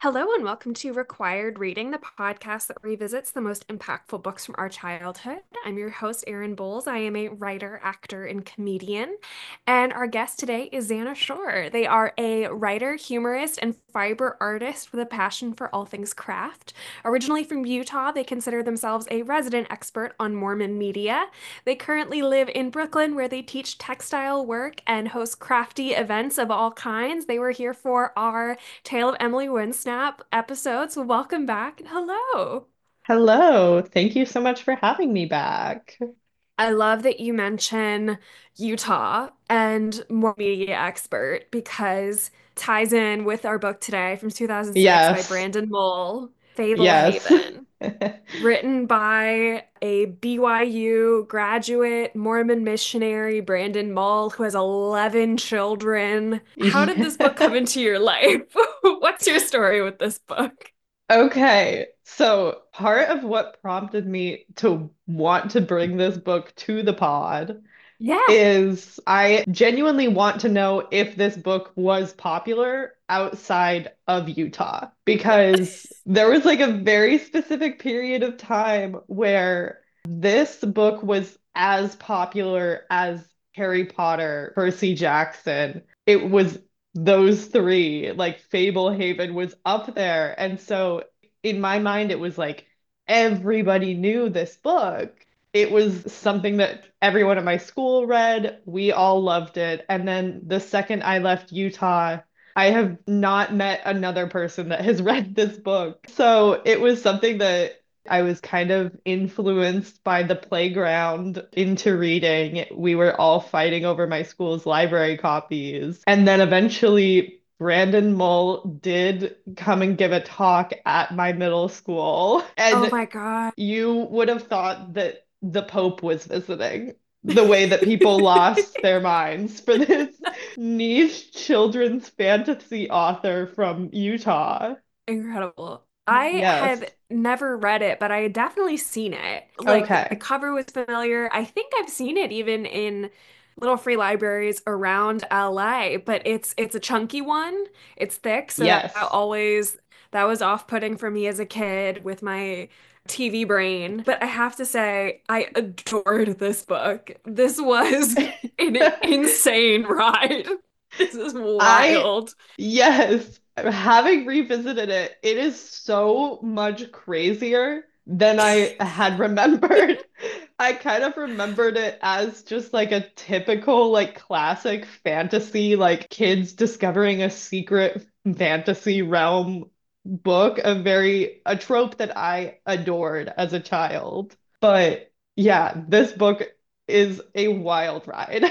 Hello and welcome to Required Reading, the podcast that revisits the most impactful books from our childhood. I'm your host, Erin Bowles. I am a writer, actor, and comedian. And our guest today is Xana Shore. They are a writer, humorist, and fiber artist with a passion for all things craft. Originally from Utah, they consider themselves a resident expert on Mormon media. They currently live in Brooklyn, where they teach textile work and host crafty events of all kinds. They were here for our Tale of Emily Winsnap episode. So welcome back. Hello. Hello. Thank you so much for having me back. I love that you mention Utah and more media expert because ties in with our book today from 2006 by Yes. Brandon Mull, Yes. Fablehaven, written by a BYU graduate Mormon missionary, Brandon Mull, who has 11 children. How did this book come Yeah. into your life? What's your story with this book? Okay. So part of what prompted me to want to bring this book to the pod Yeah. is I genuinely want to know if this book was popular outside of Utah because there was like a very specific period of time where this book was as popular as Harry Potter, Percy Jackson. It was those three, like Fablehaven was up there. And so in my mind, it was like everybody knew this book. It was something that everyone at my school read. We all loved it. And then the second I left Utah, I have not met another person that has read this book. So it was something that I was kind of influenced by the playground into reading. We were all fighting over my school's library copies. And then eventually, Brandon Mull did come and give a talk at my middle school. Oh And my God. you would have thought that the Pope was visiting the way that people lost their minds for this niche children's fantasy author from Utah. Incredible. I Yes. had never read it, but I had definitely seen it. Like the Okay. cover was familiar. I think I've seen it even in little free libraries around LA, but it's a chunky one. It's thick, so Yes. that was off-putting for me as a kid with my TV brain. But I have to say, I adored this book. This was an insane ride. This is I, wild. yes, having revisited it, it is so much crazier than I had remembered. I kind of remembered it as just like a typical, like classic fantasy, like kids discovering a secret fantasy realm book, a trope that I adored as a child. But yeah, this book is a wild ride.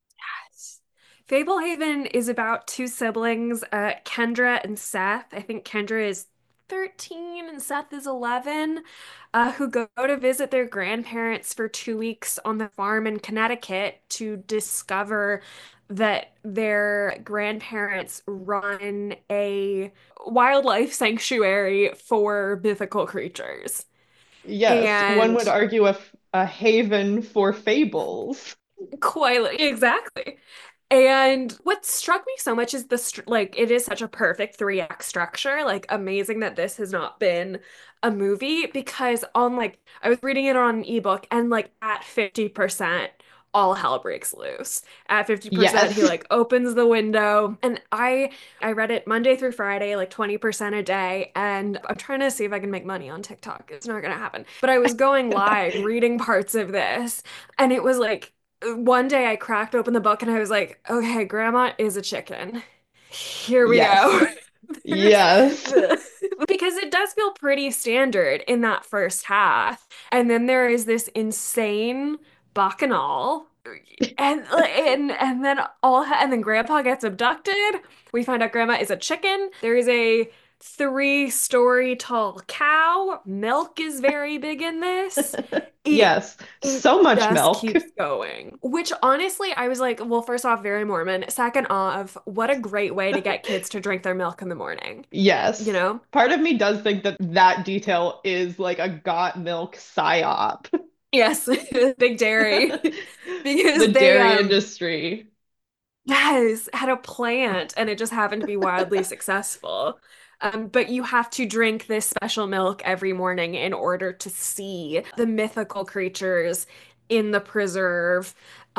Fablehaven is about two siblings, Kendra and Seth. I think Kendra is 13 and Seth is 11, who go to visit their grandparents for 2 weeks on the farm in Connecticut to discover that their grandparents run a wildlife sanctuary for mythical creatures. Yes, one would And argue a haven for fables. exactly. And what struck me so much is like it is such a perfect three-act structure. Like amazing that this has not been a movie because on like I was reading it on an ebook and like at 50% all hell breaks loose. At 50% he Yes. like opens the window and I read it Monday through Friday like 20% a day and I'm trying to see if I can make money on TikTok. It's not gonna happen. But I was going live reading parts of this and it was like one day I cracked open the book and I was like, okay, grandma is a chicken. Here we Yes. go. There's Yes. because it does feel pretty standard in that first half. And then there is this insane bacchanal. And then grandpa gets abducted. We find out grandma is a chicken. There is a 3-story tall cow. Milk is very big in this. It Yes. it So much just milk. keeps going. Which honestly, I was like, well, first off, very Mormon. Second off, what a great way to get kids to drink their milk in the morning, you Yes. know? Part of me does think that that detail is like a got milk psyop. Yes, big dairy. The Because they dairy industry. yes, had a plant and it just happened to be wildly successful. But you have to drink this special milk every morning in order to see the mythical creatures in the preserve.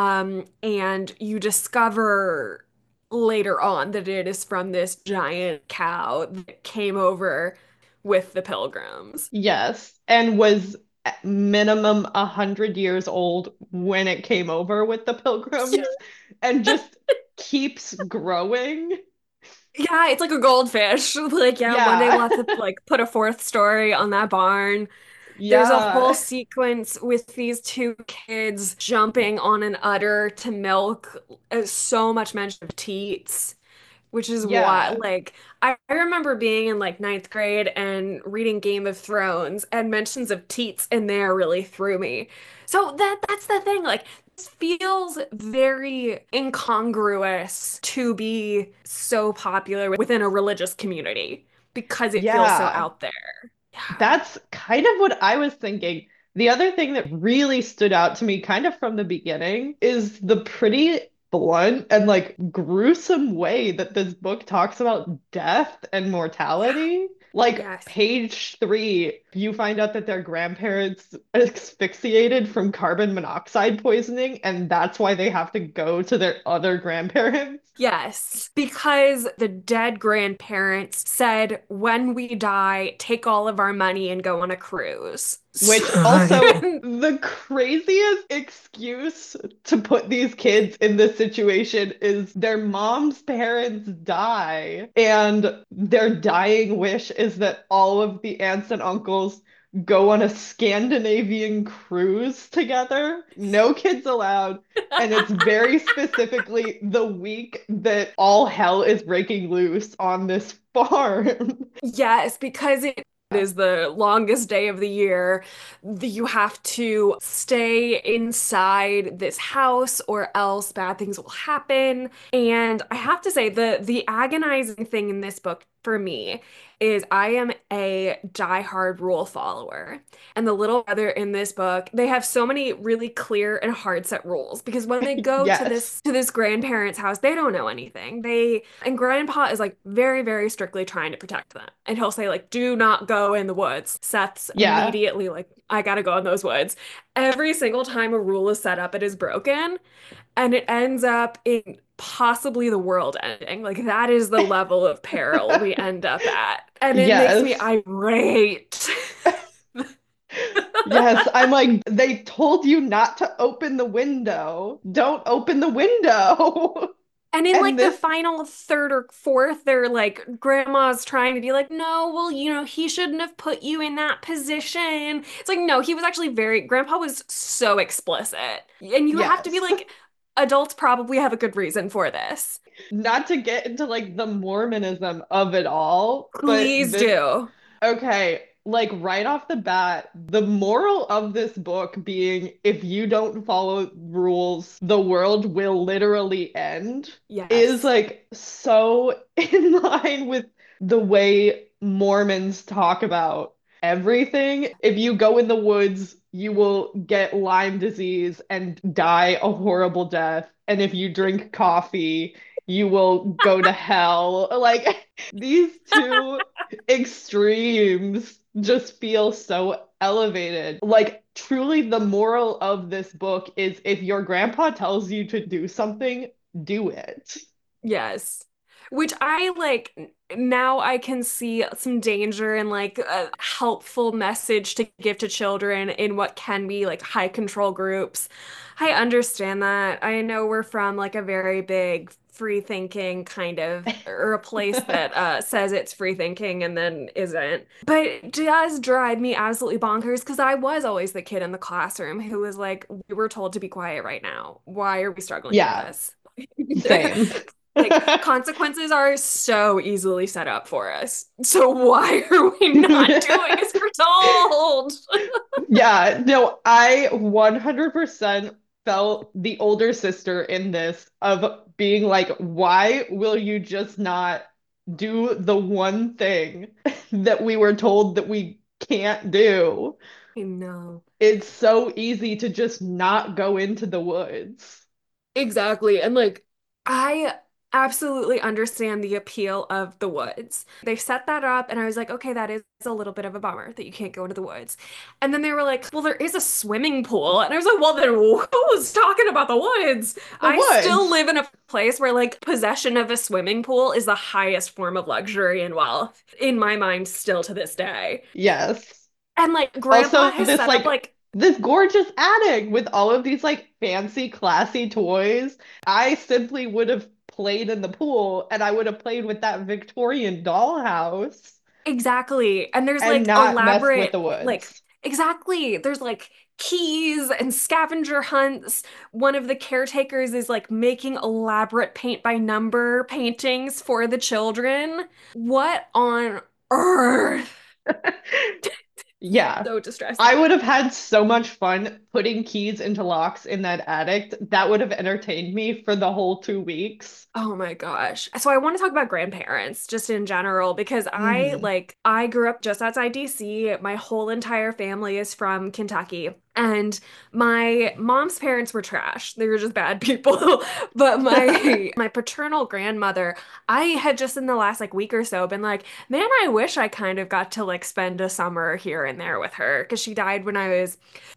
And you discover later on that it is from this giant cow that came over with the pilgrims. Yes, and was at minimum 100 years old when it came over with the Pilgrims, and just keeps growing. Yeah, it's like a goldfish. Like, yeah, one day we'll Yeah, have to like put a fourth story on that barn. There's a whole yeah, sequence with these two kids jumping on an udder to milk. So much mention of teats, which is what, yeah, like, I remember being in like ninth grade and reading Game of Thrones, and mentions of teats in there really threw me. So that's the thing. Like, this feels very incongruous to be so popular within a religious community because it feels so yeah. out there. Yeah. That's kind of what I was thinking. The other thing that really stood out to me kind of from the beginning is the pretty blunt and like gruesome way that this book talks about death and mortality. Like Yes. page 3, you find out that their grandparents asphyxiated from carbon monoxide poisoning, and that's why they have to go to their other grandparents. Yes, because the dead grandparents said, when we die, take all of our money and go on a cruise. Which also the craziest excuse to put these kids in this situation is their mom's parents die, and their dying wish is that all of the aunts and uncles go on a Scandinavian cruise together. No kids allowed. And it's very specifically the week that all hell is breaking loose on this farm. Yes, because it is the longest day of the year. You have to stay inside this house or else bad things will happen. And I have to say the agonizing thing in this book for me is I am a diehard rule follower. And the little brother in this book, they have so many really clear and hard set rules because when they go to Yes. this grandparents' house, they don't know anything. They and grandpa is like very, very strictly trying to protect them. And he'll say, like, do not go in the woods. Seth's Yeah. immediately like, I gotta go in those woods. Every single time a rule is set up, it is broken. And it ends up in possibly the world ending. Like, that is the level of peril we end up at. And it makes me Yes. irate. Yes. I'm like, they told you not to open the window. Don't open the window. And in And like the this, final third or fourth, they're like, grandma's trying to be like, no, well, he shouldn't have put you in that position. It's like, no, he was actually grandpa was so explicit. And you have to be yes. like, adults probably have a good reason for this. Not to get into like the Mormonism of it all, but Please this, do. okay, like right off the bat, the moral of this book being if you don't follow rules, the world will literally end is Yes. like so in line with the way Mormons talk about everything. If you go in the woods, you will get Lyme disease and die a horrible death. And if you drink coffee, you will go to hell. Like these two extremes just feel so elevated. Like, truly, the moral of this book is if your grandpa tells you to do something, do it. Yes. Which I like now I can see some danger in like a helpful message to give to children in what can be like high control groups. I understand that. I know we're from like a very big free thinking kind of or a place that says it's free thinking and then isn't. But it does drive me absolutely bonkers because I was always the kid in the classroom who was like, we were told to be quiet right now. Why are we struggling with Yeah, this? same. Like consequences are so easily set up for us. So why are we not doing as we're told? Yeah, no, I 100% felt the older sister in this of being like, why will you just not do the one thing that we were told that we can't do? I know. It's so easy to just not go into the woods. Exactly. And like I absolutely understand the appeal of the woods. They set that up, and I was like, okay, that is a little bit of a bummer that you can't go into the woods. And then they were like, well, there is a swimming pool. And I was like, well, then who's talking about the woods? The I still woods. live in a place where like possession of a swimming pool is the highest form of luxury and wealth in my mind, still to this day. Yes. And like grandpa Also, has set up like this gorgeous attic with all of these like fancy, classy toys. I simply would have played in the pool and I would have played with that Victorian dollhouse exactly. And there's and like not messed with elaborate, the like, woods. exactly. There's like keys and scavenger hunts. One of the caretakers is like making elaborate paint by number paintings for the children. What on earth? Yeah. So I distressing. would have had so much fun putting keys into locks in that attic. That would have entertained me for the whole 2 weeks. Oh my gosh. So I want to talk about grandparents just in general because Hmm. I grew up just outside DC. My whole entire family is from Kentucky. And my mom's parents were trash. They were just bad people. But my paternal grandmother, I had just in the last like week or so been like, man, I wish I kind of got to like spend a summer here and there with her because she died when I was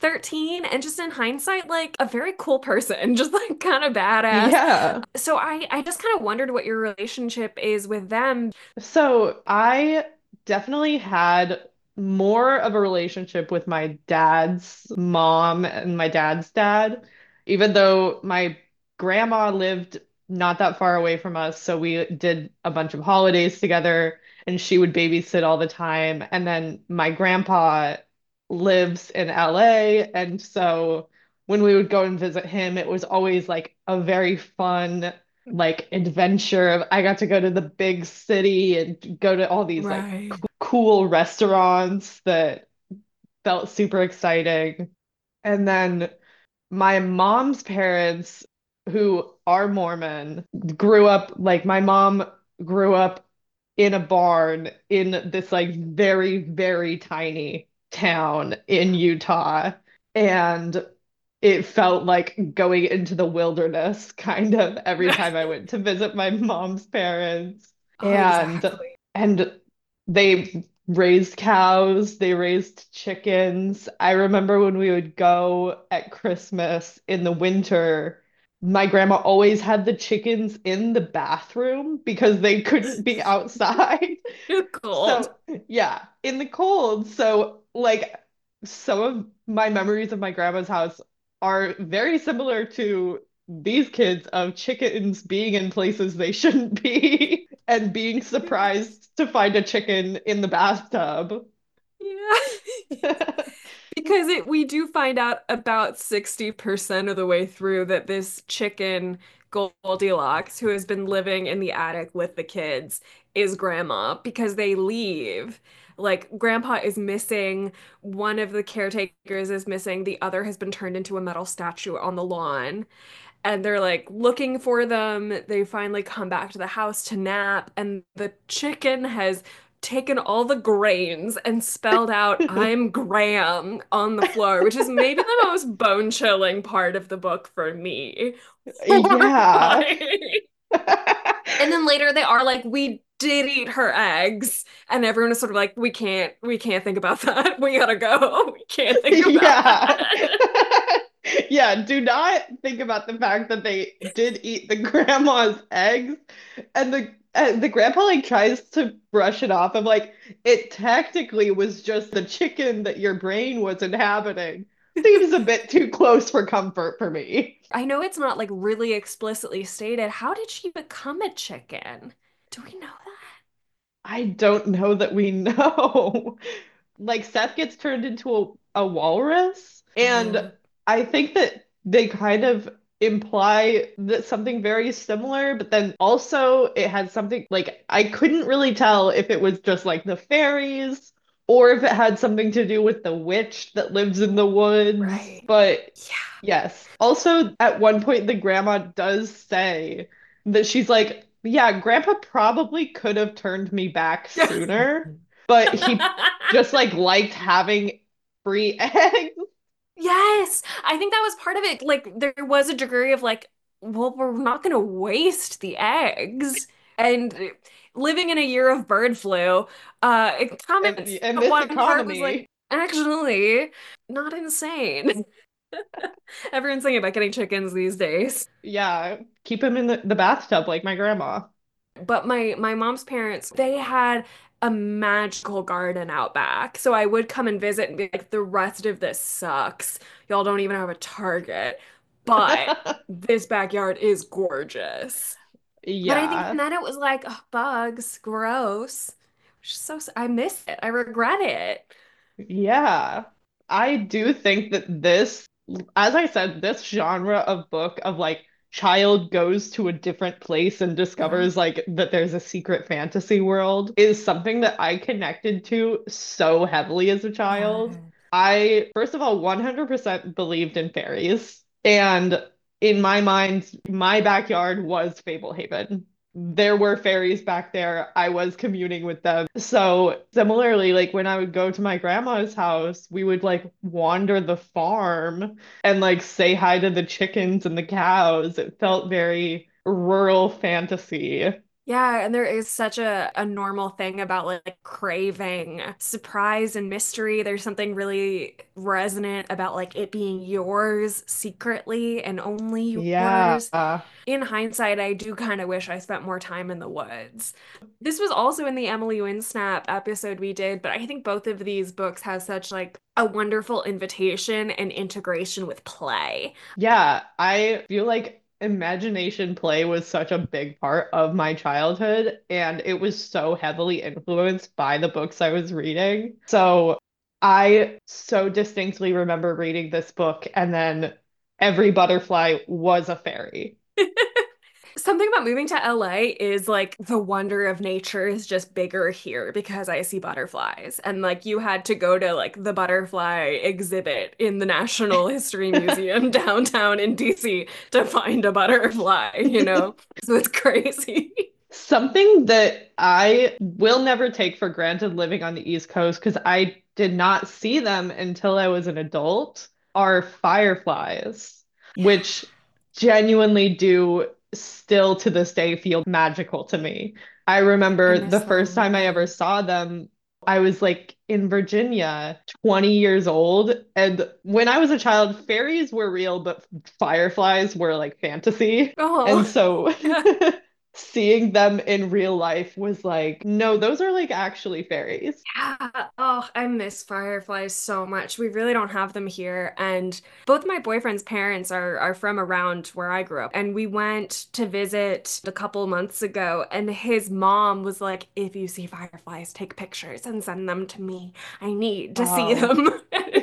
13 and just in hindsight like a very cool person, just like kind of badass. Yeah. So I just kind of wondered what your relationship is with them. So I definitely had more of a relationship with my dad's mom and my dad's dad, even though my grandma lived not that far away from us. So we did a bunch of holidays together and she would babysit all the time. And then my grandpa lives in LA. And so when we would go and visit him, it was always like a very fun like adventure of I got to go to the big city and go to all these like Right. cool restaurants that felt super exciting. And then my mom's parents, who are Mormon, grew up like my mom grew up in a barn in this like very, very tiny town in Utah. And it felt like going into the wilderness kind of every time I went to visit my mom's parents. Oh, And exactly. and they raised cows, they raised chickens. I remember when we would go at Christmas in the winter, my grandma always had the chickens in the bathroom because they couldn't be outside. You're cold. So, yeah, in the cold. So, like, some of my memories of my grandma's house are very similar to these kids of chickens being in places they shouldn't be and being Yes. surprised to find a chicken in the bathtub. Yeah. Because we do find out about 60% of the way through that this chicken, Goldilocks, who has been living in the attic with the kids, is grandma because they leave. Like, grandpa is missing, one of the caretakers is missing, the other has been turned into a metal statue on the lawn. And they're like looking for them. They finally come back to the house to nap, and the chicken has taken all the grains and spelled out "I'm Graham" on the floor, which is maybe the most bone-chilling part of the book for me. Yeah. Horrifying. And then later they are like, we did eat her eggs, and everyone is sort of like, we can't think about that. We gotta go. We can't think about Yeah. that. Yeah, do not think about the fact that they did eat the grandma's eggs and the grandpa like tries to brush it off. I'm like, it technically was just the chicken that your brain was inhabiting. Seems a bit too close for comfort for me. I know it's not like really explicitly stated. How did she become a chicken? Do we know that? I don't know that we know. Like Seth gets turned into a walrus, and Oh, I think that they kind of imply that something very similar, but then also it had something like I couldn't really tell if it was just like the fairies or if it had something to do with the witch that lives in the woods. right. But Yeah. yes. Also, at one point, the grandma does say that she's like, yeah, grandpa probably could have turned me back sooner, but he just like liked having free eggs. Yes, I think that was part of it. Like there was a degree of like well, we're not going to waste the eggs. And living in a year of bird flu, comments In at this one part was like, economy, actually, not insane. Everyone's thinking about getting chickens these days. yeah, keep him in the bathtub like my grandma. But my mom's parents, they had a magical garden out back. So I would come and visit and be like, the rest of this sucks. Y'all don't even have a Target. But this backyard is gorgeous. But I think Yeah. then it was like, ugh, bugs, gross. I miss it. I regret it. Yeah. I do think that this, as I said, this genre of book of like child goes to a different place and Yeah. discovers like that there's a secret fantasy world is something that I connected to so heavily as a child. Yeah. I, first of all, 100% believed in fairies. And in my mind, my backyard was Fablehaven. There were fairies back there. I was communing with them. So similarly, like when I would go to my grandma's house, we would like wander the farm and like say hi to the chickens and the cows. It felt very rural fantasy. Yeah, and there is such a normal thing about like craving surprise and mystery. There's something really resonant about like it being yours secretly and only Yeah. yours. In hindsight, I do kind of wish I spent more time in the woods. This was also in the Emily Winsnap episode we did, but I think both of these books have such like a wonderful invitation and integration with play. Yeah, I feel like imagination play was such a big part of my childhood, and it was so heavily influenced by the books I was reading. So I so distinctly remember reading this book, and then every butterfly was a fairy. Something about moving to LA is like the wonder of nature is just bigger here because I see butterflies. And like you had to go to like the butterfly exhibit in the National History Museum downtown in DC to find a butterfly, you know? So it's crazy. Something that I will never take for granted living on the East Coast because I did not see them until I was an adult are fireflies, which genuinely do still to this day feel magical to me. I I remember the miss first them, time I ever yeah. saw them, I was like in Virginia, 20 years old. And when I was a child, fairies were real, but fireflies were like fantasy. And Oh, so yeah. seeing them in real life was like, no, those are like actually fairies. Yeah. Oh, I miss fireflies so much. We really don't have them here. And both my boyfriend's parents are from around where I grew up. And we went to visit a couple months ago, and his mom was like, if you see fireflies, take pictures and send them to me. I need to see Oh, them.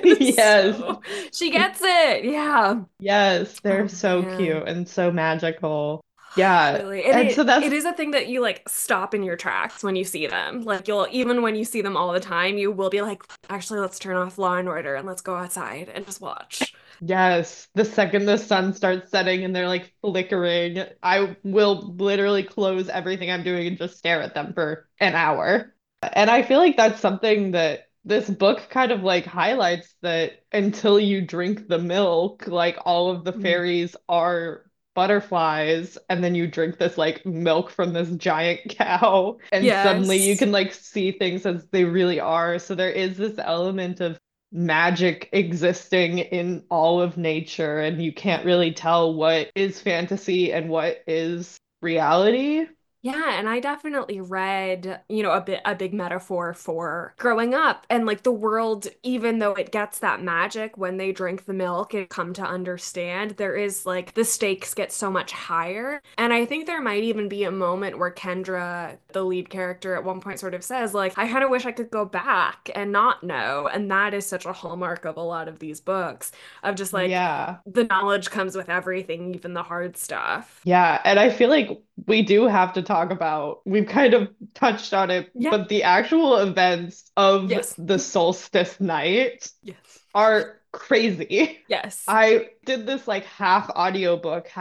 yes. So she gets it. Yeah. Yes, they're Oh so man. cute and so magical. Yeah. Really. And And so it that's, is a thing that you like stop in your tracks when you see them. Like you'll even when you see them all the time, you will be like, actually, let's turn off Law and Order and let's go outside and just watch. yes, the second the sun starts setting and they're like flickering, I will literally close everything I'm doing and just stare at them for an hour. And I feel like that's something that this book kind of like highlights that until you drink the milk, like all of the Mm. fairies are butterflies, and then you drink this like milk from this giant cow, and suddenly you Yes. can like see things as they really are. So there is this element of magic existing in all of nature, and you can't really tell what is fantasy and what is reality. Yeah, and I definitely read, a big metaphor for growing up and like the world, even though it gets that magic when they drink the milk and come to understand, there is like the stakes get so much higher. And I think there might even be a moment where Kendra, the lead character, at one point sort of says, like, I kind of wish I could go back and not know. And that is such a hallmark of a lot of these books of just like Yeah. the knowledge comes with everything, even the hard stuff. Yeah, and I feel like we do have to talk about, we've kind of touched on it, Yeah. but the actual events of Yes. the solstice night Yes. are crazy. Yes. I did this like half audiobook, half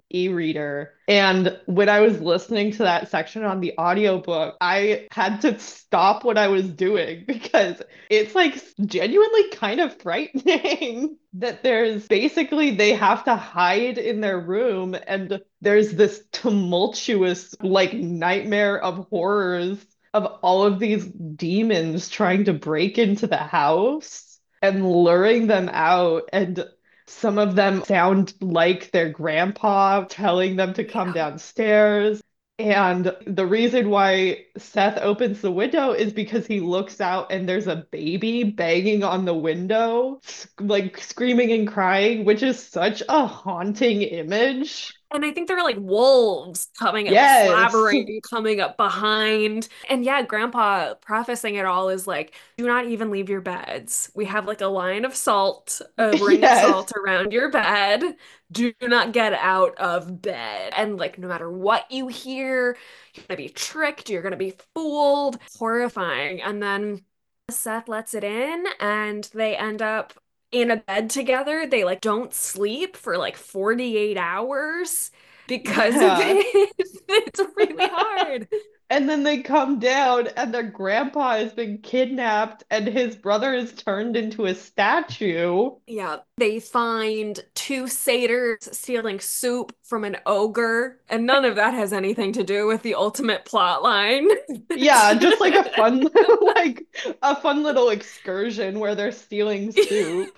e-reader. And when I was listening to that section on the audiobook, I had to stop what I was doing because it's like genuinely kind of frightening that there's basically they have to hide in their room and there's this tumultuous like nightmare of horrors of all of these demons trying to break into the house and luring them out. And some of them sound like their grandpa telling them to come Yeah. downstairs. And the reason why Seth opens the window is because he looks out and there's a baby banging on the window, like screaming and crying, which is such a haunting image. And I think there are like wolves coming up, Yes. slavering, coming up behind. And yeah, Grandpa prefacing it all is like, do not even leave your beds. We have like a line of salt, a ring of Yes. salt around your bed. Do not get out of bed. And like, no matter what you hear, you're gonna be tricked, you're gonna be fooled. Horrifying. And then Seth lets it in, and they end up in a bed together. They like don't sleep for like 48 hours because of Yeah. it. It's really hard. And then they come down and their grandpa has been kidnapped and his brother is turned into a statue. Yeah, they find two satyrs stealing soup from an ogre, and none of that has anything to do with the ultimate plot line. Yeah, just like a fun like a fun little excursion where they're stealing soup.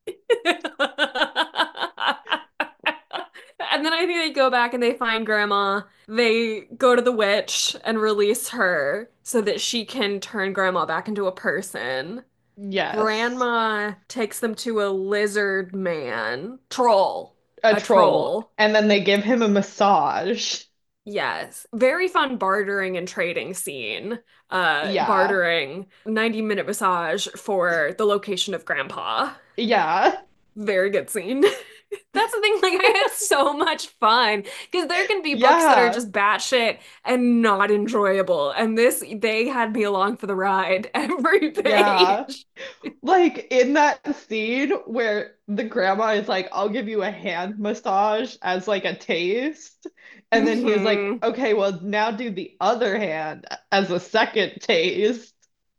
And then I think they go back and they find Grandma. They go to the witch and release her so that she can turn Grandma back into a person. Yes. Grandma takes them to a lizard man, troll, A a troll. troll. And then they give him a massage. Yes. Very fun bartering and trading scene. Yeah. Bartering 90-minute massage for the location of Grandpa. Yeah. Very good scene. That's the thing, like I had so much fun because there can be books that are Yeah. just batshit and not enjoyable. And this, they had me along for the ride every Yeah. page. Like in that scene where the grandma is like, I'll give you a hand massage as like a taste. And then he's like, Mhm. okay, well, now do the other hand as a second taste.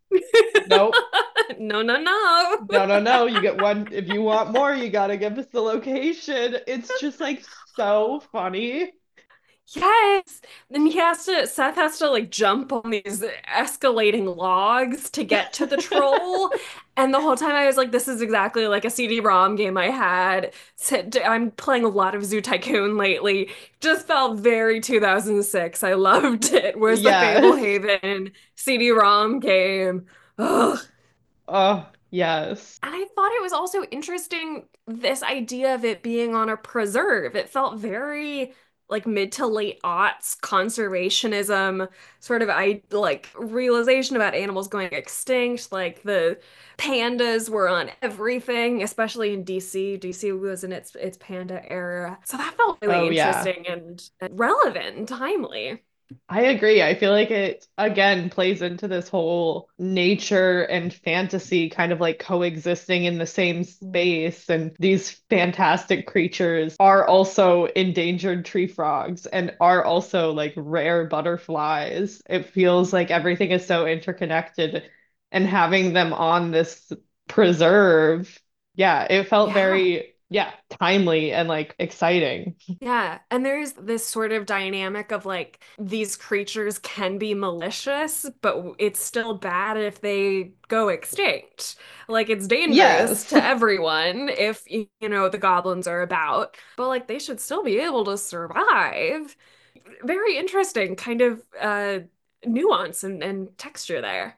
Nope. No, no, no. No, no, no. You get one. If you want more, you gotta give us the location. It's just like so funny. Yes. Then Seth has to like jump on these escalating logs to get to the troll. And the whole time I was like, this is exactly like a CD-ROM game I had. I'm playing a lot of Zoo Tycoon lately. Just felt very 2006. I loved it. Where's the Yes. Fablehaven CD-ROM game? Ugh. Oh, yes. And I thought it was also interesting, this idea of it being on a preserve. It felt very like mid to late aughts conservationism, sort of I like realization about animals going extinct. Like the pandas were on everything, especially in DC. DC was in its panda era. So that felt really Oh, yeah. interesting and relevant and timely. I agree. I feel like it again plays into this whole nature and fantasy kind of like coexisting in the same space. And these fantastic creatures are also endangered tree frogs and are also like rare butterflies. It feels like everything is so interconnected and having them on this preserve. Yeah, it felt Yeah. very, yeah, timely and like exciting. Yeah, and there's this sort of dynamic of like these creatures can be malicious, but it's still bad if they go extinct. Like it's dangerous Yes. to everyone if the goblins are about, but like they should still be able to survive. Very interesting kind of nuance and texture there.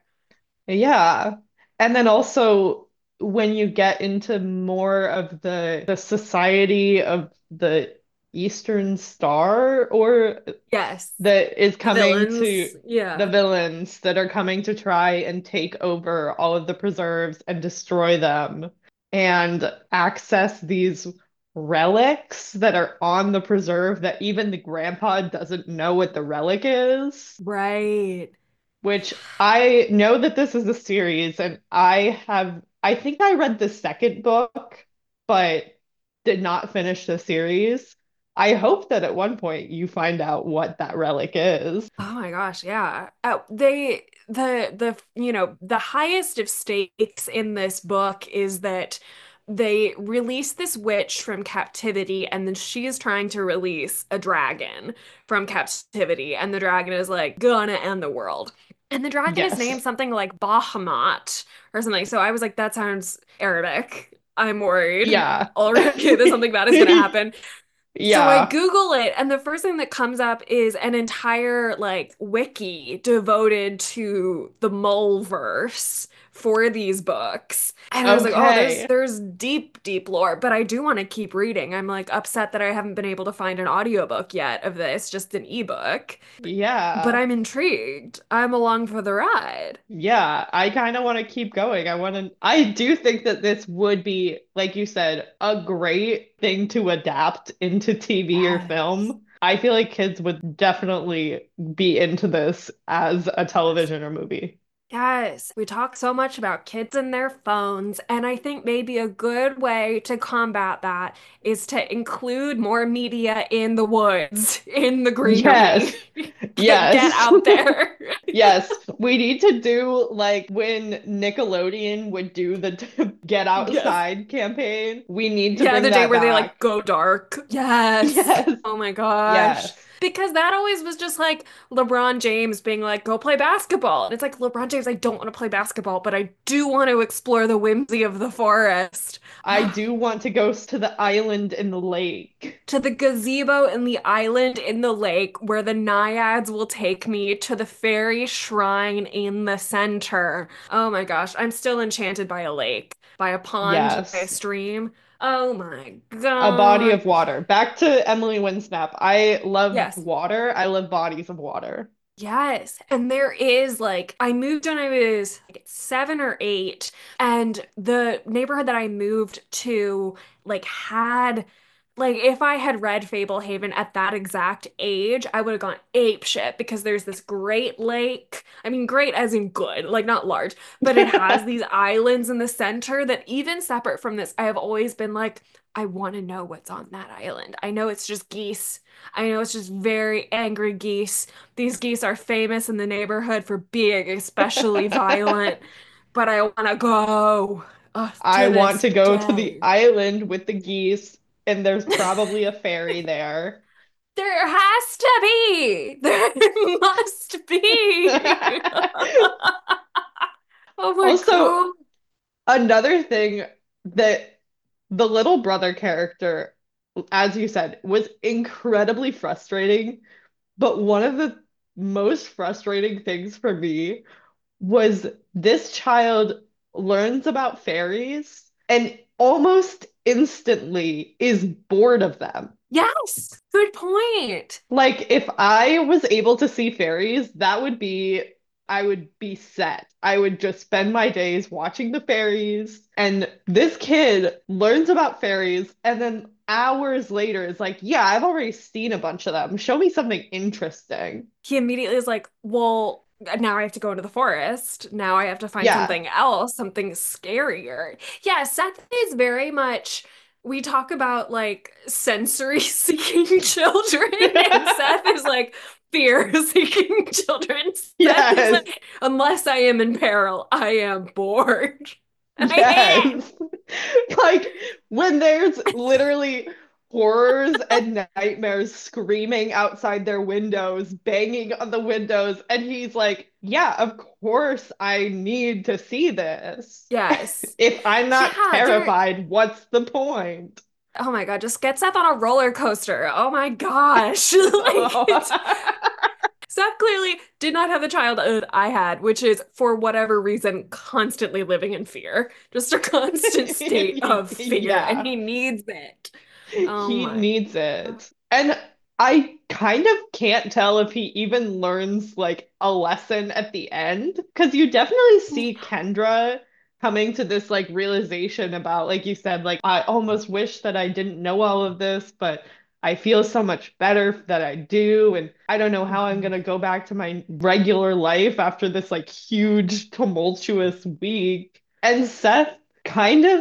Yeah. And then also when you get into more of the society of the Eastern Star or Yes. that is The coming to villains. the Yeah. villains that are coming to try and take over all of the preserves and destroy them and access these relics that are on the preserve that even the grandpa doesn't know what the relic is. Right. Which I know that this is a series, and I think I read the second book, but did not finish the series. I hope that at one point you find out what that relic is. Oh my gosh, yeah. The highest of stakes in this book is that they release this witch from captivity, and then she is trying to release a dragon from captivity, and the dragon is like gonna end the world. And the dragon is named Yes. something like Bahamut or something. So I was like, that sounds Arabic. I'm worried Yeah. already that something bad is gonna happen. So I Yeah. Google it, and the first thing that comes up is an entire like wiki devoted to the Mulverse for these books. And I was like, oh, there's Okay. there's deep, deep lore, but I do want to keep reading. I'm like upset that I haven't been able to find an audiobook yet of this, just an ebook. But Yeah. I'm intrigued. I'm along for the ride. Yeah, I kind of want to keep going. I do think that this would be, like you said, a great thing to adapt into TV or Yes. film. I feel like kids would definitely be into this as a Yes. television or movie. Yes, we talk so much about kids and their phones, and I think maybe a good way to combat that is to include more media in the woods, in the greenery. Yes. Get Yes. out there. Yes, we need to do like when Nickelodeon would do the Get Yes. Outside campaign. We need to Yeah, bring the day that where they like back. go dark. Yes. Yes. Oh my gosh. Yes. Because that always was just like LeBron James being like, go play basketball. And it's like, LeBron James, I don't want to play basketball, but I do want to explore the whimsy of the forest. I do want to go to the island in the lake. To the gazebo in the island in the lake where the naiads will take me to the fairy shrine in the center. Oh my gosh, I'm still enchanted by a lake, by a pond, by a Yes. stream. Oh my A body God. of water. Back to Emily Winsnap. I love Yes. water. I love bodies of water. Yes. And there is like, I moved when I was like 7 or 8, and the neighborhood that I moved to, like, had, like, if I had read Fablehaven at that exact age, I would have gone ape shit because there's this great lake. I mean, great as in good, like, not large, but it has these islands in the center that, even separate from this, I have always been like, I want to know what's on that island. I know it's just geese. I know it's just very angry geese. These geese are famous in the neighborhood for being especially violent, but I want to go I to want this to go to the day. island with the geese, and there's probably a fairy there. There has to be. There must be. Oh my Also, God. another thing that the little brother character, as you said, was incredibly frustrating. But one of the most frustrating things for me was this child learns about fairies and almost instantly is bored of them. Yes, good point. Like if I was able to see fairies, I would be set. I would just spend my days watching the fairies. And this kid learns about fairies and then hours later is like, yeah, I've already seen a bunch of them. Show me something interesting. He immediately is like, well, now I have to go into the forest. Now I have to find Yeah. something else, something scarier. Yeah, Seth is very much, we talk about like sensory seeking children, and Seth is like fear seeking children. Seth is Yes. like, unless I am in peril, I am bored. And I am. Yes. Like when there's literally horrors and nightmares screaming outside their windows, banging on the windows, and he's like, yeah, of course I need to see this. Yes. If I'm not Yeah, there. terrified, what's the point? Oh my God, just get Seth on a roller coaster. Oh my gosh. Like it's Seth clearly did not have the childhood I had, which is for whatever reason constantly living in fear. Just a constant state of fear, and Yeah. he needs it. Oh He my needs God. it. And I kind of can't tell if he even learns like a lesson at the end because you definitely see Kendra coming to this like realization about, like you said, like I almost wish that I didn't know all of this, but I feel so much better that I do. And I don't know how I'm Mhm. gonna go back to my regular life after this like huge tumultuous week. And Seth kind of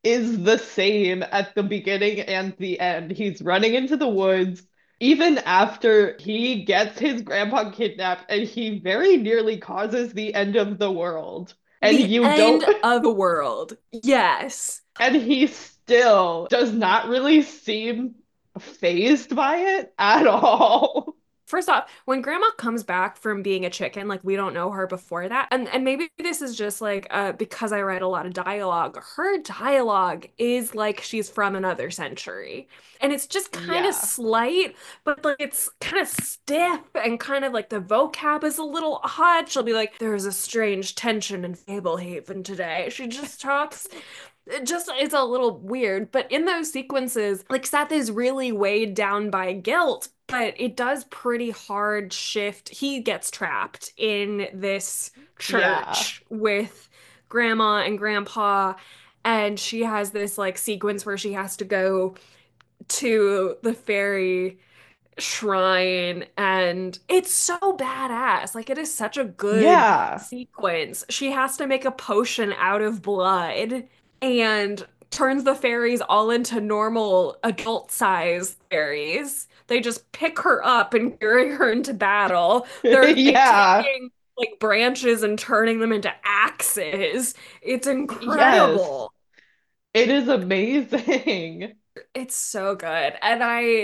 is the same at the beginning and the end. He's running into the woods. Even after he gets his grandpa kidnapped and he very nearly causes the end of the world. And The you end don't, of the world. Yes. and he still does not really seem fazed by it at all. First off, when grandma comes back from being a chicken, like we don't know her before that. And maybe this is just like because I read a lot of dialogue. Her dialogue is like she's from another century. And it's just kind of Yeah. slight, but like it's kind of stiff and kind of like the vocab is a little odd. She'll be like, there's a strange tension in Fablehaven today. She just talks it just it's a little weird, but in those sequences, like Seth is really weighed down by guilt, but it does pretty hard shift. He gets trapped in this Yeah. church with grandma and grandpa, and she has this like sequence where she has to go to the fairy shrine, and it's so badass. Like it is such a good Yeah. sequence. She has to make a potion out of blood and turns the fairies all into normal adult size fairies. They just pick her up and carry her into battle. They're like Yeah. taking like branches and turning them into axes. It's Yes. incredible. It is amazing. It's so good. And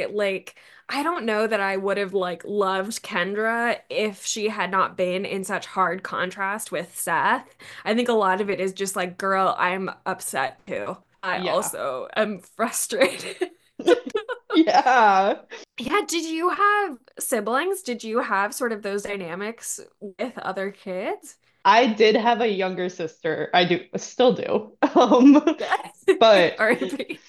I don't know that I would have like loved Kendra if she had not been in such hard contrast with Seth. I think a lot of it is just like, girl, I'm upset too. I Yeah. also am frustrated. Yeah. Yeah, did you have siblings? Did you have sort of those dynamics with other kids? I did have a younger sister. I do still do. But R.I.P.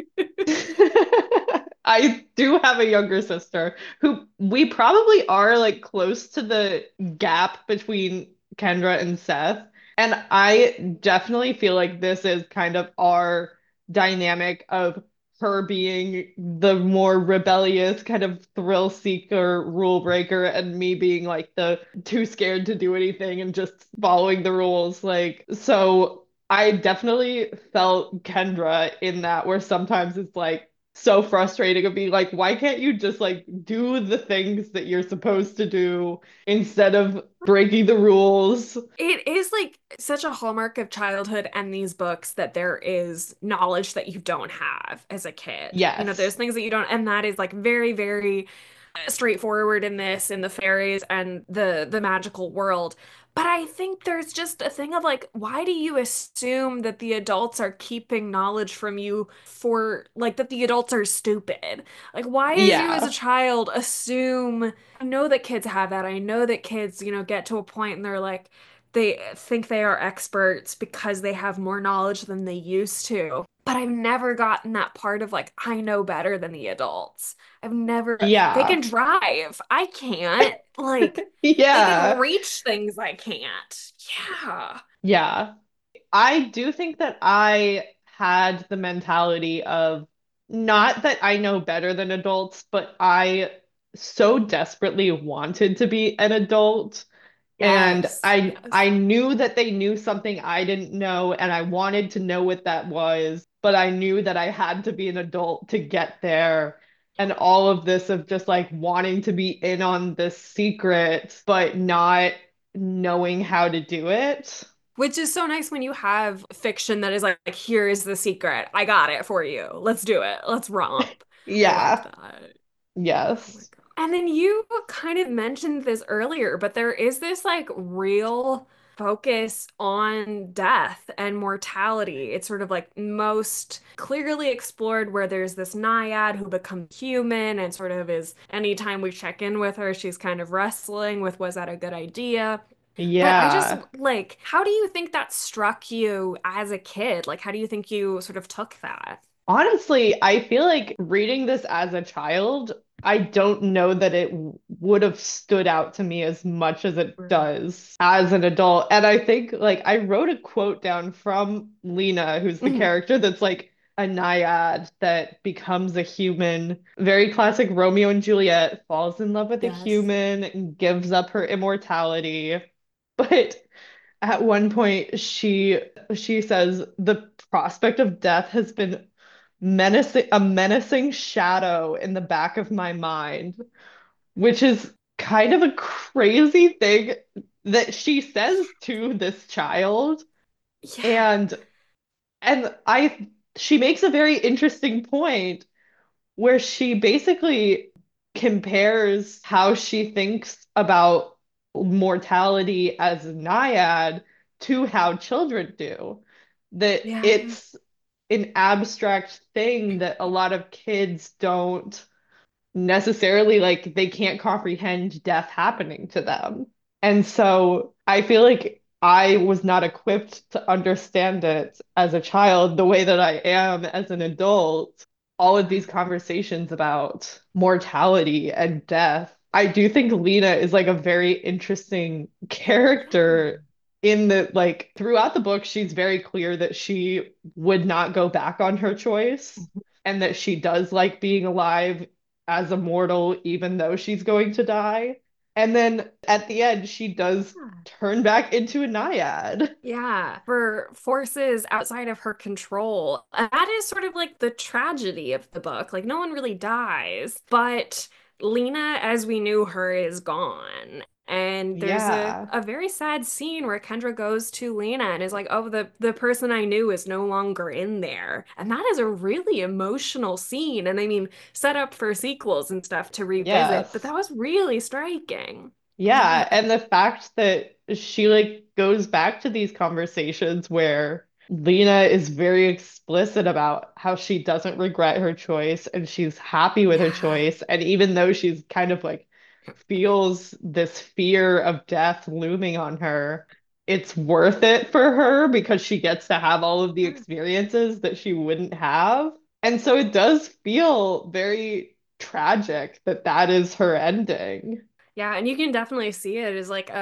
I do have a younger sister who we probably are like close to the gap between Kendra and Seth. And I definitely feel like this is kind of our dynamic of her being the more rebellious kind of thrill seeker, rule breaker, and me being like the too scared to do anything and just following the rules. Like, so I definitely felt Kendra in that, where sometimes it's like so frustrating of being like, why can't you just like do the things that you're supposed to do instead of breaking the rules? It is like such a hallmark of childhood and these books that there is knowledge that you don't have as a kid. You know, Yes. there's things that you don't, and that is like very, very straightforward in this, in the fairies and the magical world. But I think there's just a thing of like, why do you assume that the adults are keeping knowledge from you for like that the adults are stupid? Like, why did you as a Yeah. child assume? I know that kids have that. I know that kids, get to a point and they're like, they think they are experts because they have more knowledge than they used to. But I've never gotten that part of like, I know better than the adults. I've never, they can Yeah. drive. I can't. Like, they can Yeah. reach things I can't. Yeah. Yeah. I do think that I had the mentality of not that I know better than adults, but I so desperately wanted to be an adult. And Yes. I Yes. knew that they knew something I didn't know, and I wanted to know what that was, but I knew that I had to be an adult to get there. And all of this of just like wanting to be in on this secret, but not knowing how to do it. Which is so nice when you have fiction that is like, here is the secret. I got it for you. Let's do it. Let's romp. I love Yeah. that. Oh my Yes. God. And then you kind of mentioned this earlier, but there is this like real focus on death and mortality. It's sort of like most clearly explored where there's this naiad who becomes human and sort of is anytime we check in with her, she's kind of wrestling with was that a good idea? But I just Yeah. like, how do you think that struck you as a kid? Like, how do you think you sort of took that? Honestly, I feel like reading this as a child, I don't know that it would have stood out to me as much as it Right. does as an adult. And I think like I wrote a quote down from Lena, who's the Mhm. character that's like a naiad that becomes a human. Very classic Romeo and Juliet, falls in love with a Yes. human and gives up her immortality. But at one point she says the prospect of death has been a menacing shadow in the back of my mind, which is kind of a crazy thing that she says to this child. Yeah. And I she makes a very interesting point where she basically compares how she thinks about mortality as a naiad to how children do. That Yeah. it's an abstract thing that a lot of kids don't necessarily like, they can't comprehend death happening to them. And so I feel like I was not equipped to understand it as a child the way that I am as an adult. All of these conversations about mortality and death. I do think Lena is like a very interesting character in that, like, throughout the book, she's very clear that she would not go back on her choice and that she does like being alive as a mortal, even though she's going to die. And then at the end, she does Yeah. turn back into a naiad. Yeah, for forces outside of her control. And that is sort of like the tragedy of the book. Like, no one really dies, but Lena, as we knew her, is gone. And there's Yeah. a very sad scene where Kendra goes to Lena and is like, "Oh, the person I knew is no longer in there." And that is a really emotional scene. And I mean, set up for sequels and stuff to revisit, but Yes. that was really striking. Yeah. Yeah. And the fact that she like goes back to these conversations where Lena is very explicit about how she doesn't regret her choice and she's happy with her Yeah. choice. And even though she's kind of like feels this fear of death looming on her, it's worth it for her because she gets to have all of the experiences that she wouldn't have. And so it does feel very tragic that that is her ending. Yeah, and you can definitely see it as like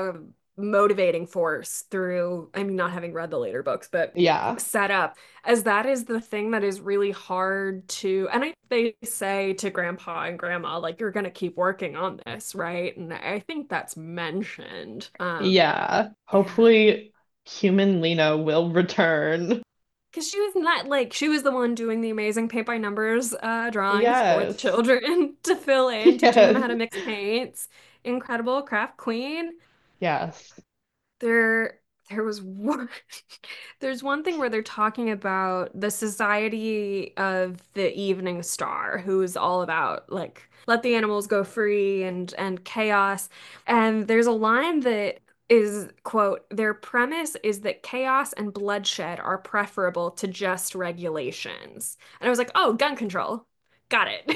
a motivating force through, I mean, not having read the later books, but Yeah. set up as that is the thing that is really hard to, and they say to grandpa and grandma, like, you're gonna keep working on this, right? And I think that's mentioned. Yeah. Yeah. Hopefully, human Lena will return. Because she was not like she was the one doing the amazing paint by numbers drawings for the Yes. children to fill in, teaching them Yes. how to mix paints. Incredible craft queen. Yes. There, there was one, there's one thing where they're talking about the Society of the Evening Star, who is all about like let the animals go free and chaos. And there's a line that is, quote, their premise is that chaos and bloodshed are preferable to just regulations. And I was like, oh, gun control. Got it.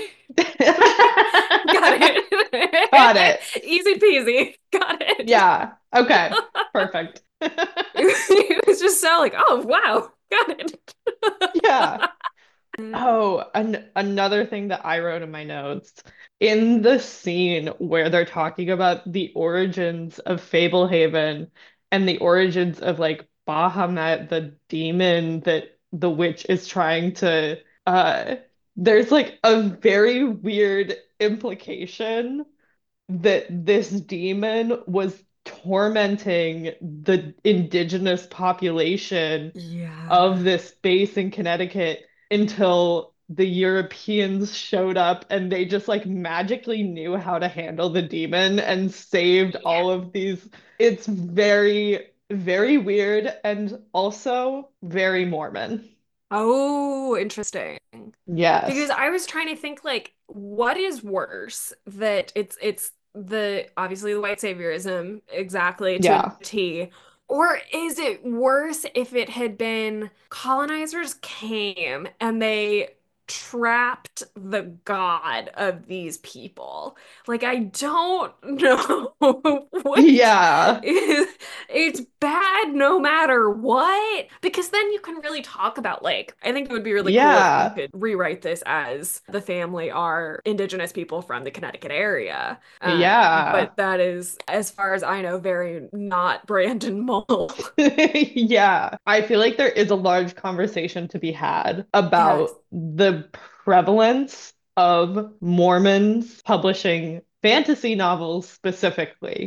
Got Got it. it. Easy peasy. Got it. Yeah. Okay. Perfect. It was just so like, oh wow, got it. Yeah. Oh, another thing that I wrote in my notes, in the scene where they're talking about the origins of Fablehaven and the origins of like Bahamut, the demon that the witch is trying to there's like a very weird implication that this demon was tormenting the indigenous population of Yeah. this base in Connecticut until the Europeans showed up and they just like magically knew how to handle the demon and saved Yeah. all of these. It's very, very weird and also very Mormon. Oh, interesting. Because Yes. I was trying to think like what is worse that it's the obviously the white saviorism exactly to a Yeah. T, or is it worse if it had been colonizers came and they trapped the god of these people? Like I don't know what Yeah. is it's bad no matter what. Because then you can really talk about, like, I think it would be really cool if you Yeah. could rewrite this as the family are indigenous people from the Connecticut area. Yeah. But that is, as far as I know, very not Brandon Mull. Yeah, I feel like there is a large conversation to be had Yes. about the prevalence of Mormons publishing fantasy novels specifically.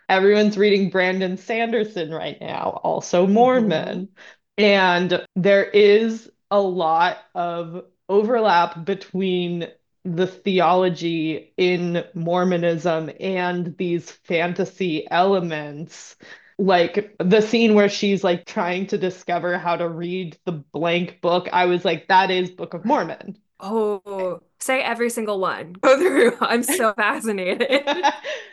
Everyone's reading Brandon Sanderson right now, also Hmm. Mormon. And there is a lot of overlap between the theology in Mormonism and these fantasy elements. Like the scene where she's like trying to discover how to read the blank book, I was like, that is Book of Mormon. Oh, say every single one. Go through. I'm so fascinated.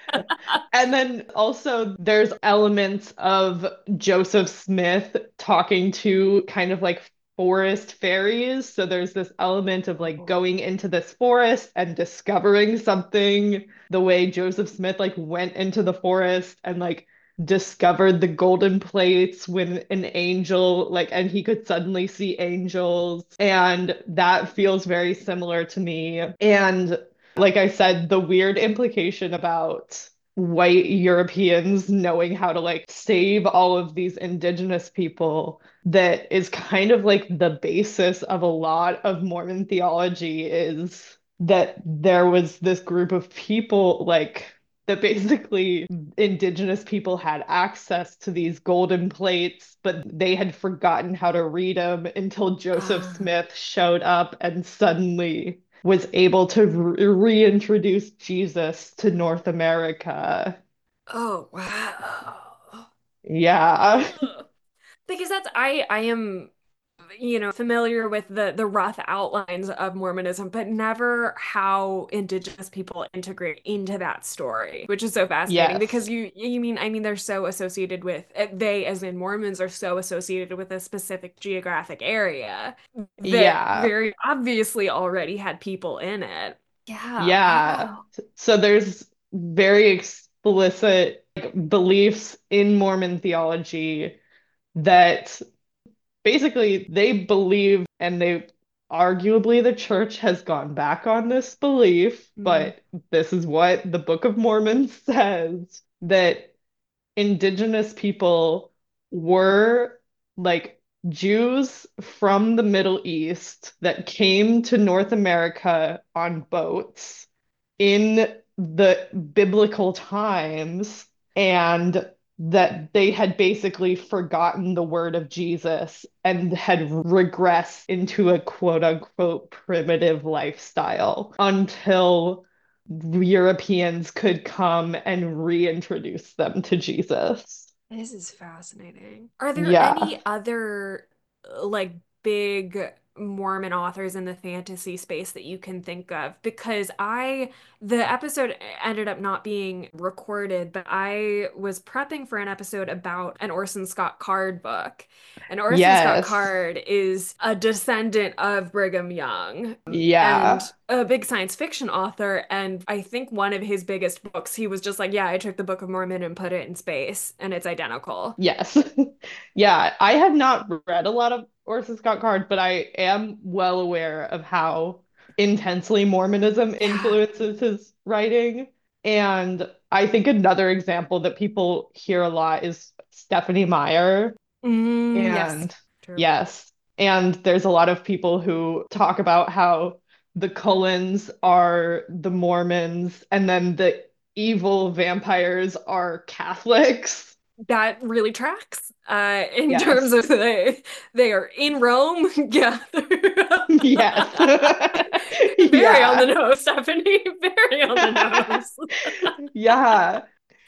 And then also there's elements of Joseph Smith talking to kind of like forest fairies. So there's this element of like Oh. going into this forest and discovering something, the way Joseph Smith like went into the forest and like discovered the golden plates when an angel like and he could suddenly see angels, and that feels very similar to me. And like I said, the weird implication about white Europeans knowing how to like save all of these indigenous people, that is kind of like the basis of a lot of Mormon theology, is that there was this group of people like that basically indigenous people had access to these golden plates, but they had forgotten how to read them until Joseph Ah. Smith showed up and suddenly was able to reintroduce Jesus to North America. Oh, wow. Yeah. Ugh. Because I am familiar with the rough outlines of Mormonism, but never how indigenous people integrate into that story, which is so fascinating because Yes. you mean they're so associated with they as in Mormons are so associated with a specific geographic area that Yeah. very obviously already had people in it. Yeah, Yeah. wow. So there's very explicit like, beliefs in Mormon theology that basically they believe, and they arguably the church has gone back on this belief, Mm. but this is what the Book of Mormon says, that indigenous people were like Jews from the Middle East that came to North America on boats in the biblical times, and that they had basically forgotten the word of Jesus and had regressed into a quote unquote primitive lifestyle until Europeans could come and reintroduce them to Jesus. This is fascinating. Are there Yeah. any other like big Mormon authors in the fantasy space that you can think of? Because the episode ended up not being recorded, but I was prepping for an episode about an Orson Scott Card book. And Orson Scott Yes. Card is a descendant of Brigham Young and Yeah. a big science fiction author. And I think one of his biggest books, he was just like, yeah, I took the Book of Mormon and put it in space, and it's identical. Yes. Yeah, I have not read a lot of Orson Scott Card, but I am well aware of how intensely Mormonism Yeah. influences his writing. And I think another example that people hear a lot is Stephanie Meyer. Yes. And True. yes, and there's a lot of people who talk about how the Cullens are the Mormons and then the evil vampires are Catholics. That really tracks. In terms Yes. of they are in Rome. Yeah. Yes. Very on the Yeah. nose, Stephanie. Very on the nose. Yeah.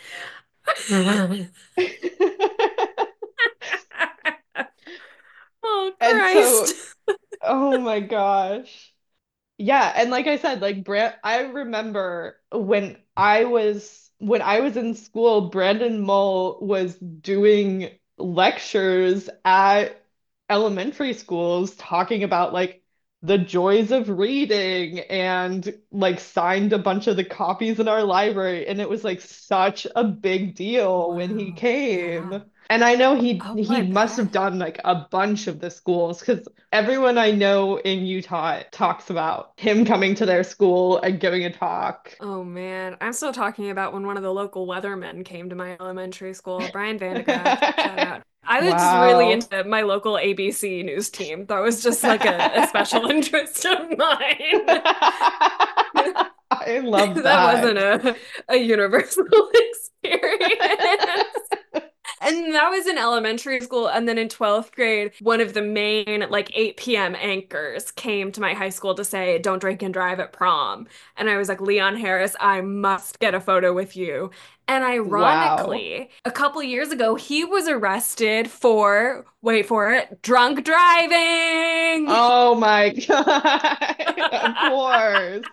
Oh, And so, Christ. oh my gosh. Yeah, and like I said, like I remember when I was in school, Brandon Mull was doing lectures at elementary schools talking about like the joys of reading, and like signed a bunch of the copies in our library, and it was like such a big deal when he Wow. Yeah. came. And I know Oh, he I must have bet. done like a bunch of the schools, because everyone I know in Utah talks about him coming to their school and giving a talk. Oh man, I'm still talking about when one of the local weathermen came to my elementary school, Brian Vandegrift. Shout out. I was just really Wow. into my local ABC news team. That was just like a special interest of mine. I I love That that. wasn't a universal experience. And that was in elementary school. And then in 12th grade, one of the main, like 8 p.m. anchors came to my high school to say, don't drink and drive at prom. And I was like, Leon Harris, I must get a photo with you. And Wow. ironically, a couple years ago, he was arrested for, wait for it, drunk driving. Oh my God. Of course.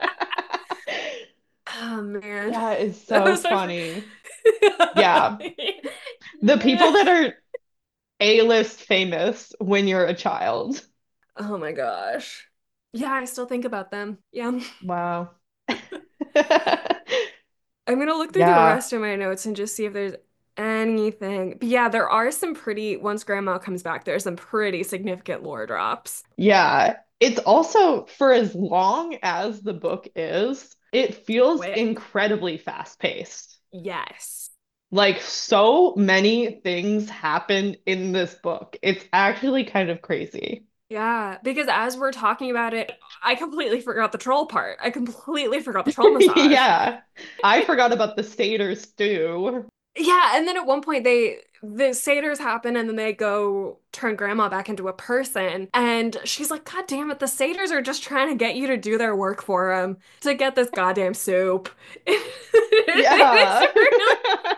Oh man. That is so Those are funny. Yeah. The people yeah. that are A-list famous when you're a child. Oh my gosh. Yeah, I still think about them. Yeah. Wow. I'm gonna look through the Yeah. rest of my notes and just see if there's anything. But yeah, there are some pretty, once grandma comes back, there's some pretty significant lore drops. Yeah. It's also, for as long as the book is, it feels Quick. incredibly fast-paced. Yes. Like, so many things happen in this book. It's actually kind of crazy. Yeah, because as we're talking about it, I completely forgot the troll part. I completely forgot the troll massage. Yeah. I forgot about the satyrs too. Yeah, and then at one point the satyrs happen and then they go turn grandma back into a person and she's like, God damn it, the satyrs are just trying to get you to do their work for them to get this goddamn soup. It's Yeah. really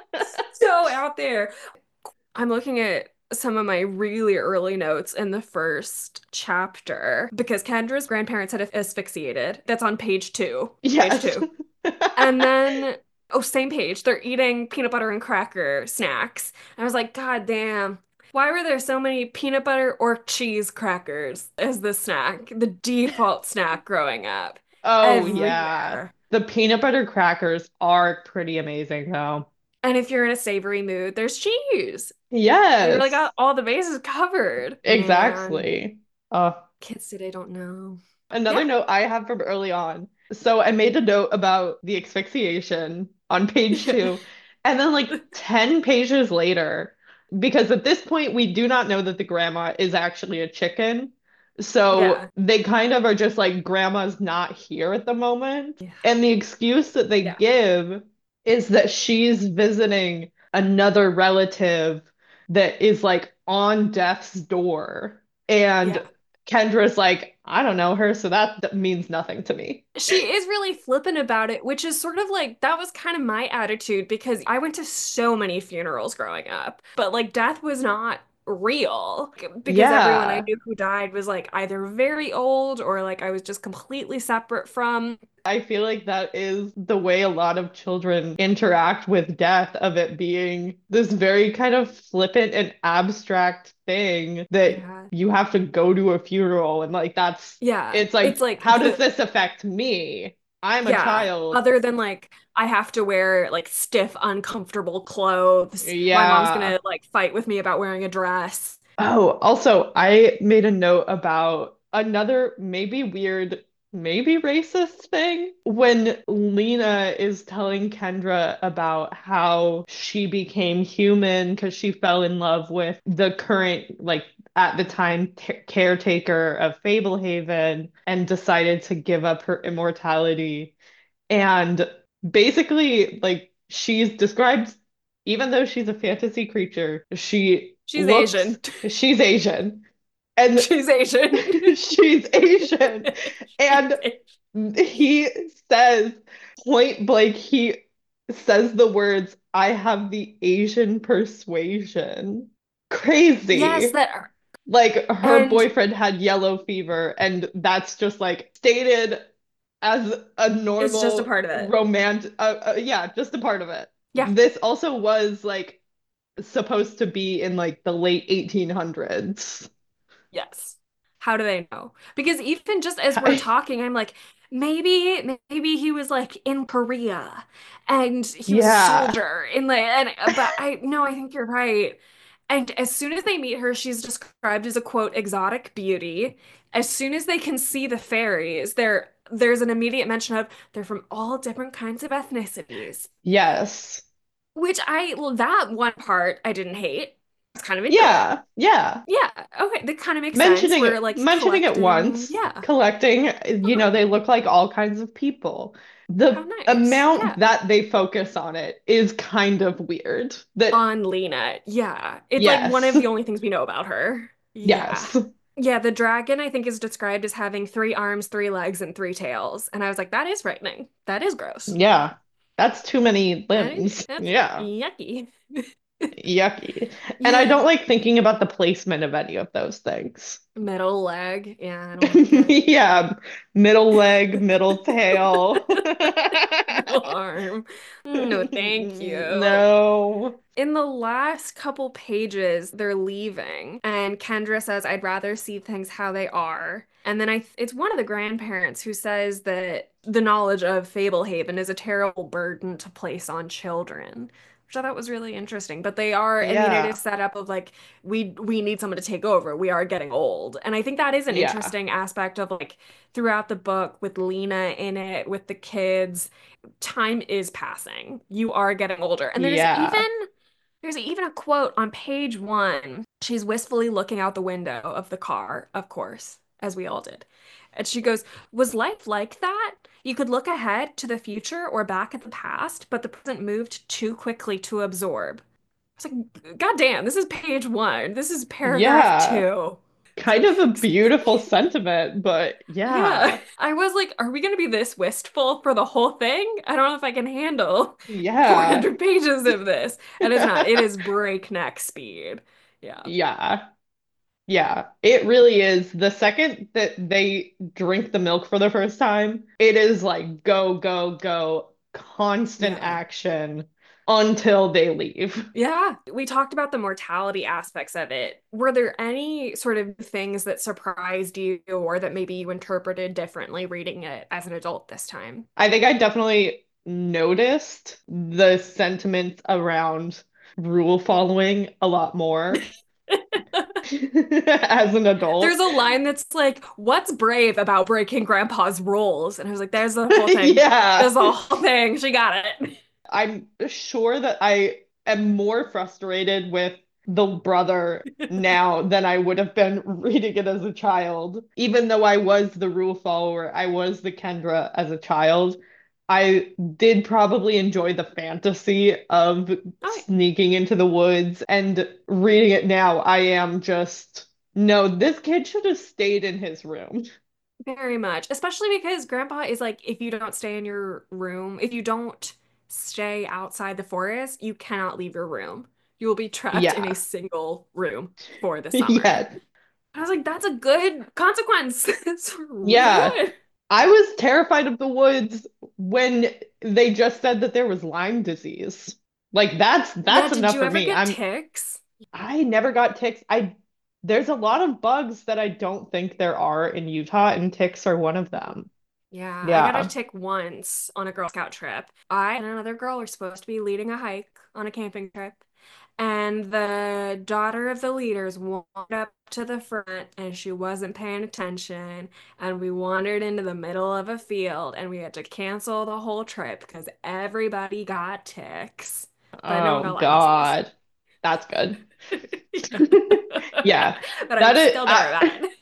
so out there. I'm looking at some of my really early notes in the first chapter because Kendra's grandparents had asphyxiated. That's on page two. Page Yes. two. And then, oh, same page. They're eating peanut butter and cracker snacks. I was like, God damn. Why were there so many peanut butter or cheese crackers as the snack, the default snack growing up? Oh, yeah. Everywhere. The peanut butter crackers are pretty amazing, though. And if you're in a savory mood, there's cheese. You really Yes, got all the bases covered. Man, exactly. Uh, kids today don't know. Another Yeah. note I have from early on. So I made a note about the asphyxiation on page two, and then like 10 pages later, because at this point we do not know that the grandma is actually a chicken. So Yeah. they kind of are just like, grandma's not here at the moment. Yeah. And the excuse that they Yeah. give is that she's visiting another relative that is like on death's door. And Yeah. Kendra's like, I don't know her, so that means nothing to me. She is really flippant about it, which is sort of like that was kind of my attitude because I went to so many funerals growing up, but like death was not real because everyone I Yeah. knew who died was like either very old or like I was just completely separate from. I feel like that is the way a lot of children interact with death, of it being this very kind of flippant and abstract thing that Yeah. you have to go to a funeral and like Yeah. it's It's like, like how does this affect me? I'm a yeah, child. other than like I have to wear like stiff, uncomfortable clothes. My mom's Yeah. gonna like fight with me about wearing a dress. Oh, also, I made a note about another maybe weird, maybe racist thing when Lena is telling Kendra about how she became human because she fell in love with the current, like at the time, caretaker of Fablehaven and decided to give up her immortality. And basically, like, she's described, even though she's a fantasy creature, She's Asian. she's Asian. And She's Asian. she's Asian. And he says point blank, he says the words, I have the Asian persuasion. Yes, Crazy. that Like her and boyfriend had yellow fever, and that's just like stated as a it's just a normal part of it. romantic, yeah, just a part of it. Yeah. This also was like supposed to be in like the late 1800s. Yes. How do they know? Because even just as we're talking, I'm like, maybe he was like in Korea and he was a Yeah. soldier in like and but I no, I think you're right. And as soon as they meet her, she's described as a quote exotic beauty. As soon as they can see the fairies, there's an immediate mention of they're from all different kinds of ethnicities. Yes. Which that one part I didn't hate. I was kind of into it. Yeah. Yeah. Yeah, okay, that kind of makes sense. mentioning We're it like mentioning it collecting, once, yeah, collecting, totally. they look like all kinds of people. How The nice. amount Yeah. that they focus on it is kind of weird. That, On Lena. Yeah. It's like one yes, of the only things we know about her. Yeah. yes, Yeah, the dragon I think is described as having three arms, three legs, and three tails. And I was like, that is frightening. That is gross. yeah. That's too many limbs. That's Yeah, yucky. yucky. And I Yeah. don't like thinking about the placement of any of those things. Middle leg. Yeah, I don't like it. Yeah, middle leg, middle tail. Middle arm. No, thank you. No. In the last couple pages, they're leaving, and Kendra says, I'd rather see things how they are. And then it's one of the grandparents who says that the knowledge of Fablehaven is a terrible burden to place on children, which I thought was really interesting. But they are, I mean, it is Yeah, set up of like we need someone to take over. We are getting old. And I think that is an yeah, interesting aspect of like throughout the book with Lena in it, with the kids, time is passing. You are getting older. And yeah. there's even a quote on page one. She's wistfully looking out the window of the car, of course, as we all did. And she goes, was life like that? You could look ahead to the future or back at the past, but the present moved too quickly to absorb. I was like, God damn, this is page one. This is paragraph Yeah. two. It's Kind like, of a excuse beautiful me. sentiment, but Yeah. yeah. I was like, are we going to be this wistful for the whole thing? I don't know if I can handle Yeah. 400 pages of this. And it's not. It is breakneck speed. Yeah. Yeah. Yeah. It really is. The second that they drink the milk for the first time, it is like go, go, go, constant Yeah. action until they leave. Yeah. We talked about the mortality aspects of it. Were there any sort of things that surprised you or that maybe you interpreted differently reading it as an adult this time? I think I definitely noticed the sentiments around rule following a lot more as an There's adult. a line that's like, "What's brave about breaking grandpa's rules?" And I was like, "There's the whole thing. Yeah. There's the whole thing. She got it." I'm sure that I am more frustrated with the brother now than I would have been reading it as a child. Even though I was the rule follower, I was the Kendra as a child. I did probably enjoy the fantasy of Oh, sneaking into the woods, and reading it now, I am just, no, this kid should have stayed in his room. very much. Especially because grandpa is like, if you don't stay in your room, if you don't stay outside the forest, you cannot leave your room. You will be trapped in a Yeah. single room for the summer. Yeah. I was like, that's a good consequence. It's really Yeah. good. I was terrified of the woods when they just said that there was Lyme disease. Like Yeah, that's did enough you for ever me. get ticks? I never got ticks. I There's a lot of bugs that I don't think there are in Utah, and ticks are one of them. Yeah, I got a Yeah. tick once on a Girl Scout trip. I and another girl were supposed to be leading a hike on a camping trip, and the daughter of the leaders walked up to the front and she wasn't paying attention, and we wandered into the middle of a field and we had to cancel the whole trip because everybody got ticks, but no one Oh got Lyme disease. God. That's good. Yeah. Yeah. But I'm That is still bitter about it.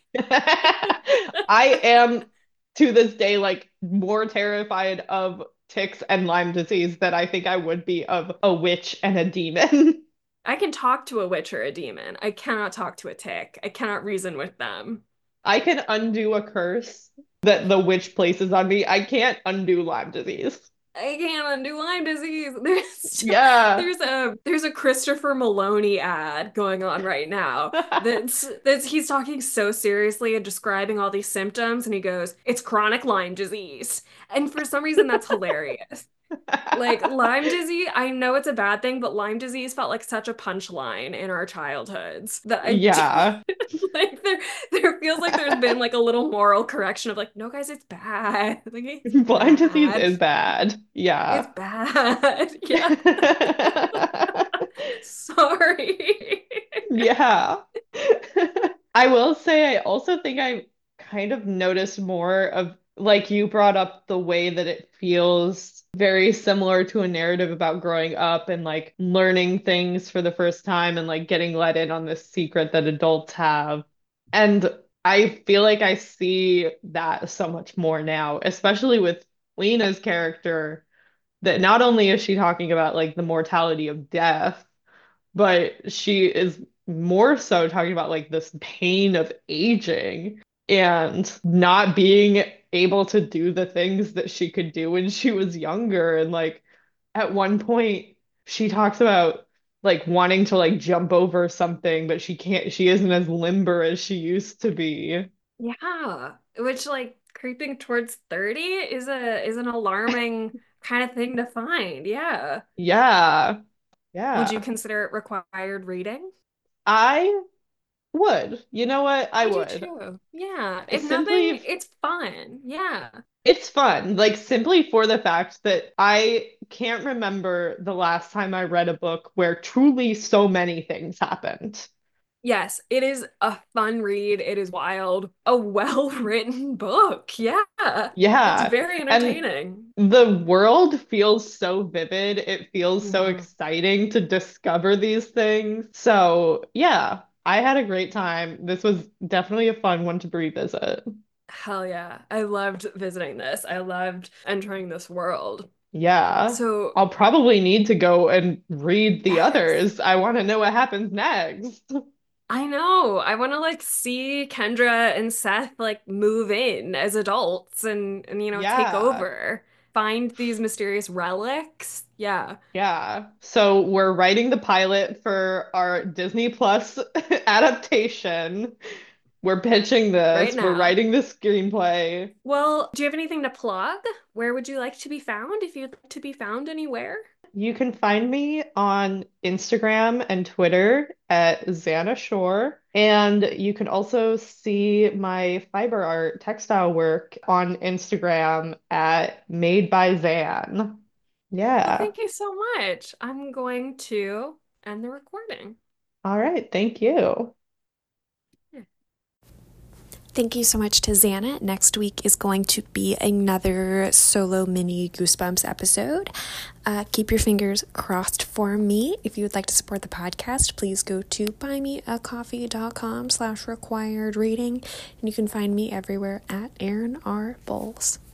I am to this day like more terrified of ticks and Lyme disease than I think I would be of a witch and a demon. I can talk to a witch or a demon. I cannot talk to a tick. I cannot reason with them. I can undo a curse that the witch places on me. I can't undo Lyme disease. I can't undo Lyme disease. Yeah. There's a Christopher Maloney ad going on right now. That's he's talking so seriously and describing all these symptoms, and he goes, "It's chronic Lyme disease," and for some reason that's hilarious. Like Lyme disease, I know it's a bad thing, but Lyme disease felt like such a punchline in our childhoods that I Yeah. like there feels like there's been like a little moral correction of like, no guys, it's bad. Like it's Lyme disease bad. is bad. It's Yeah. bad. Yeah. Sorry. Yeah. I will say, I also think I kind of noticed more of, like you brought up, the way that it feels very similar to a narrative about growing up and like learning things for the first time and like getting let in on this secret that adults have. And I feel like I see that so much more now, especially with Lena's character that not only is she talking about like the mortality of death, but she is more so talking about like this pain of aging and not being able to do the things that she could do when she was younger. And like at one point, she talks about like wanting to like jump over something, but she isn't as limber as she used to be. Yeah, which like creeping towards 30 is an alarming kind of thing to find. Yeah. Yeah. Would you Yeah. consider it required reading? I would. You know what? I I do would. too. Yeah. If nothing, Simply it's fun. Yeah. It's fun, like simply for the fact that I can't remember the last time I read a book where truly so many things happened. Yes, it is a fun read. It is wild. A well-written book. Yeah. It's Yeah. very And entertaining. the world feels so vivid. It feels so Yeah. exciting to discover these things. So, yeah, I had a great time. This was definitely a fun one to revisit. Hell yeah. I loved visiting this. I loved entering this world. Yeah. So, I'll probably need to go and read the yes. others. I want to know what happens next. I know. I want to like see Kendra and Seth like move in as adults and take Yeah. over. Find these mysterious relics. Yeah. Yeah. So we're writing the pilot for our Disney Plus adaptation. We're pitching Right this. We're now. writing the screenplay. Well, do you have anything to plug? Where would you like to be found if you'd like to be found anywhere? You can find me on Instagram and Twitter at Xana Shore. And you can also see my fiber art textile work on Instagram at Made by Zan. Well, Yeah. thank you so much. I'm going to end the recording. All right. Thank you. Thank you so much to Xana. Next week is going to be another solo mini Goosebumps episode. Keep your fingers crossed for me. If you would like to support the podcast, please go to buymeacoffee.com/required reading, and you can find me everywhere at Erin R. Bowles.